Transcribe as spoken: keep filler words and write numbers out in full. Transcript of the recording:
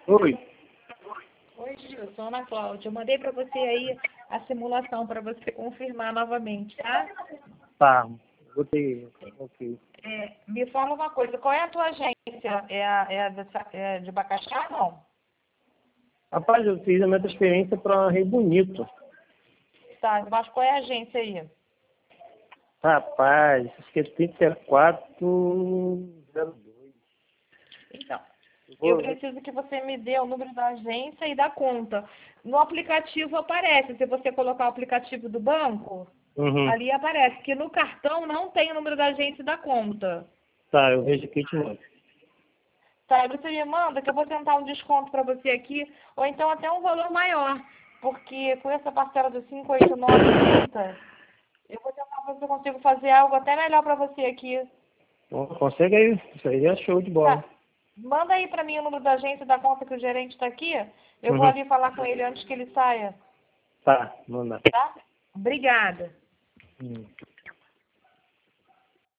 Oi. Oi, Gilson, Ana Cláudia. Eu mandei para você aí a simulação para você confirmar novamente, tá? Tá, botei. Ok. É, me fala uma coisa, qual é a tua agência? É, a, é, a de, é de Bacaxá, não? Rapaz, eu fiz a minha transferência para Rio Bonito. Tá, mas qual é a agência aí? Rapaz, acho que é trinta e quatro zero dois. Então, eu Vou... preciso que você me dê o número da agência e da conta. No aplicativo aparece, se você colocar o aplicativo do banco, Uhum. ali aparece que no cartão não tem o número da agência e da conta. Tá, eu vejo aqui de novo. Tá, aí você me manda que eu vou tentar um desconto para você aqui, ou então até um valor maior, porque com essa parcela dos cinco, oito, nove, trinta, eu vou tentar ver se eu consigo fazer algo até melhor para você aqui. Bom, consegue aí, isso aí é show de bola. Tá. Manda aí para mim o número da agência e da conta que o gerente está aqui. Eu vou Uhum. ali falar com ele antes que ele saia, Tá, manda. tá? Obrigada. Hum.